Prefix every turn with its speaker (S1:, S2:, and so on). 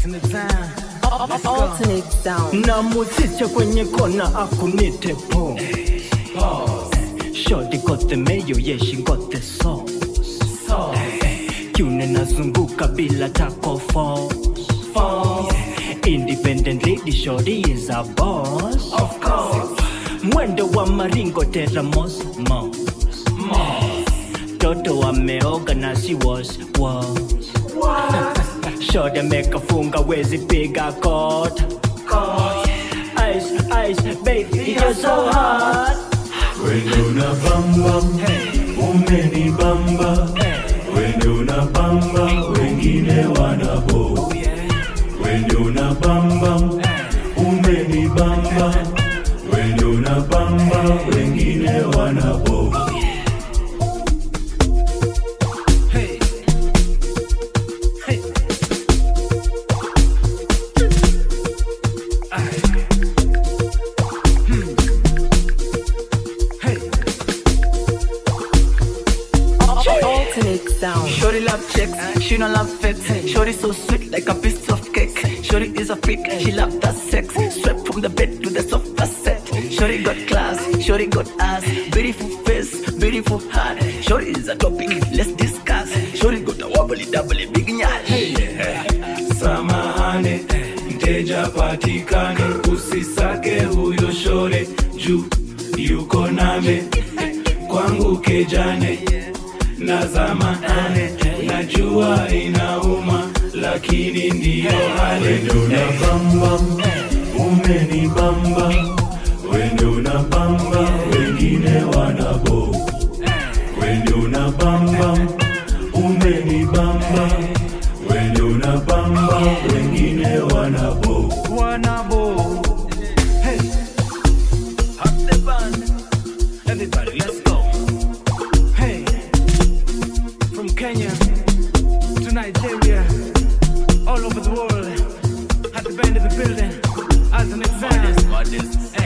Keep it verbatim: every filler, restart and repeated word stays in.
S1: Alternate sound.
S2: Na muzisha kwenye kona akunite po. Shorty got the mayo, yeah she got the sauce. Kiune nazunguka bila tako force. Independent lady, shorty is a boss. Of course. Mwendo wa maringo teramos mos. Toto ameoga na she was was. Shorty make a funga wezi piga coat. Ice, ice, baby, you're so hot.
S3: Wendo na bamba, umeni bamba. Wendo na bamba, wengine wanabo. Wendo na bamba, umeni bamba. Wendo na bamba, wengine wanabo.
S4: Shorty love checks, she don't love fix. Shorty so sweet like a piece of cake. Shorty is a freak, she love that sex. Swept from the bed to the sofa set. Shorty got class, shorty got ass. Beautiful face, beautiful heart. Shorty is a topic, let's discuss. Shorty got a wobbly doubly big nyash.
S3: Samahane, mteja patikane. Usisake huyo shorty, juu yuko name. Kwangu kejane na zamane, najua inauma, lakini ndiyo hali. Wendo na bamba, umeni bamba. Wendo na bamba, wengine wanabo. Wendo na bamba, umeni bamba. Wendo na bamba, wengine wanabo.
S2: Wanabo. Hey, hot the band. Everybody, let's go. Hey, from Kenya to Nigeria, all over the world, had the band in the building, as an example.